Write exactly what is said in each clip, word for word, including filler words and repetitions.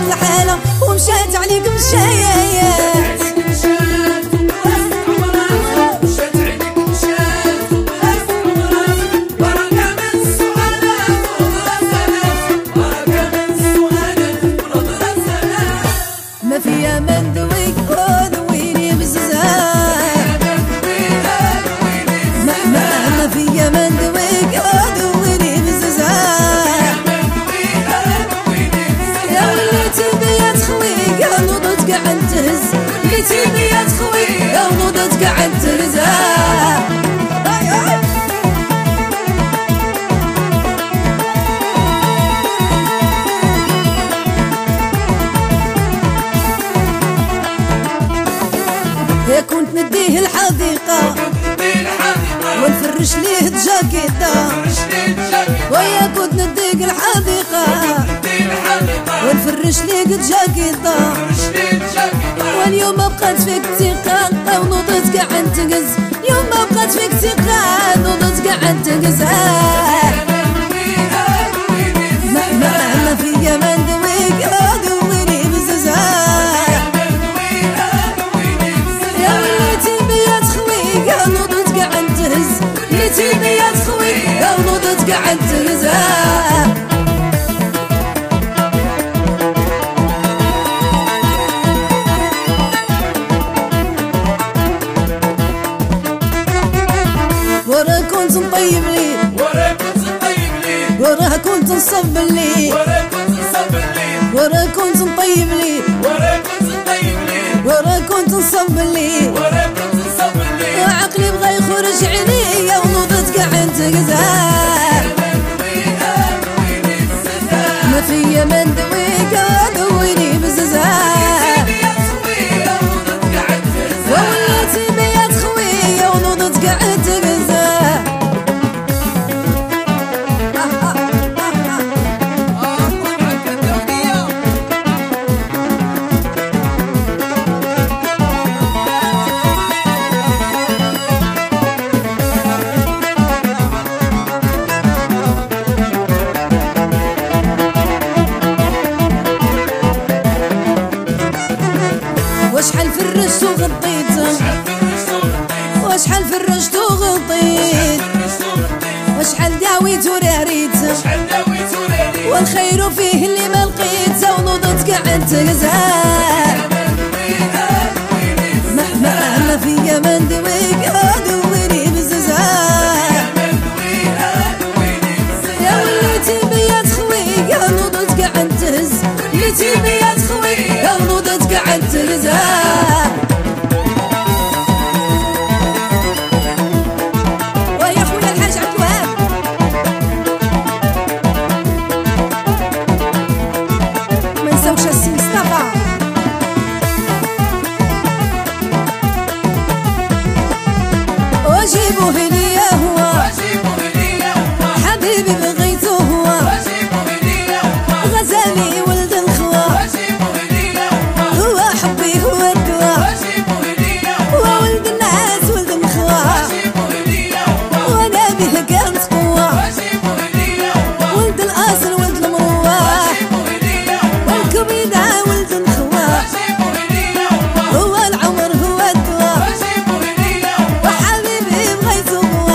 الحالة ومشات عليك مشايا. ما فيا من دويك وذويني بزاف، ما ما ما فيا من دويك وذويني بزاف. يا وليتي بيا تخويك يا نوضت قاعد تهز، وليتي بيا تخويك يا نوضت قاعد تهز. يا كنت نديه الحديقة ونفرش ليه الجاكيطة، ويا كنت نديك الحديقة ونفرش ليك الجاكيطة. واليوم بقات فيك ثقة ونوضت قاعد تنقز، يوم بقات فيك ثقة ونوضت قاعد تنقز. ما ما ما فيا من دويك دويني بزاف، يا وليتي بيا تخويك يا نوضت قاعد تهز، وليتي بيا تخويك يا نوضت قاعد تهز. ورا كنت نطيب لي، ورا كنت نطيب لي، ورا كنت نصب لي، ورا كنت نصب لي، ورا كنت نطيب لي، ورا كنت نطيب لي، ورا كنت نصب لي. ورا كنت نصب لي. وعقلي بغى يخرج عليا ونوضت قاعد تقزاف. ما فيا من دويك دويني بزاف، ووليتي بيا تخويا ونوضت قاعد تقزاف. وشحال فرشت وغطيت، وشحال فرشت وغطيت، وشحال داويت وراريت، والخير فيه اللي ما لقيت ونوضت قاعد تقزاف. ما ما ما فيا من دويك دويني بزاف، يا وليتي بيا تخويك يا نوضت قاعد تهز، وليتي بيا تخويك يا نوضت قاعد تهز. ويا خويا الحاج عبد الوهاب ما نساوش السي مصطفى. وجيبوه ليا هو حبيبي بغيته هو، غزالي ولد الخوا هو حبي هو الدوا، هو ولد الناس ولد الخوا وانا به كانت قوة، ولد الاصل ولد المروة والكبيدة ولد الخوا هو العمر هو الدوا، وحبيبي بغيته هو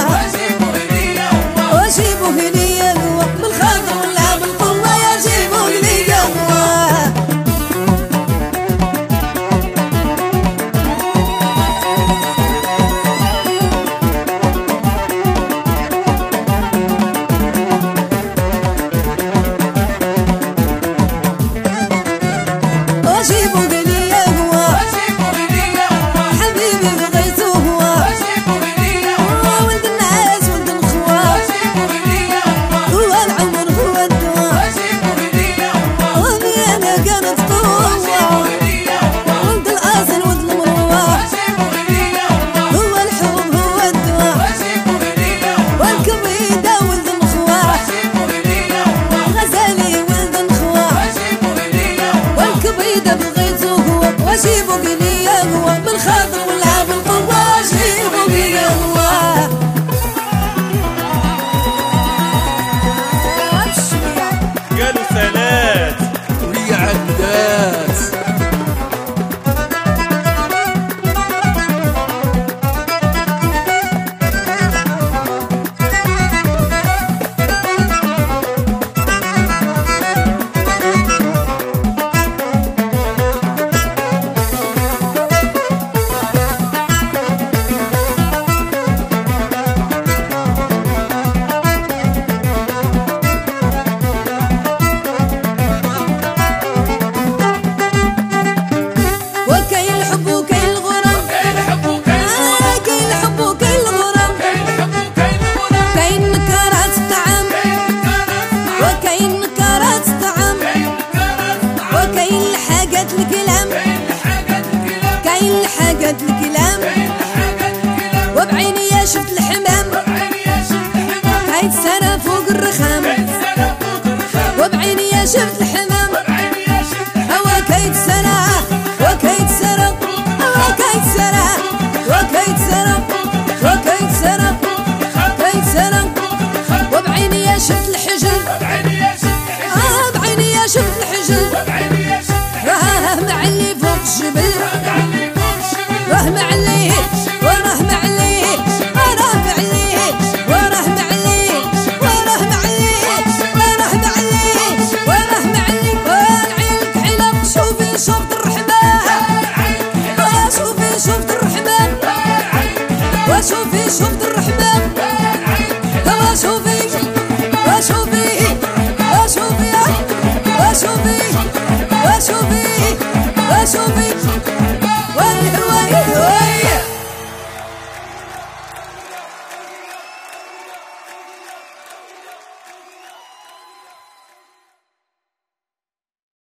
شوف الرحمن هوا شوفي وشوفي وشوفي وشوفي وشوفي وشوفي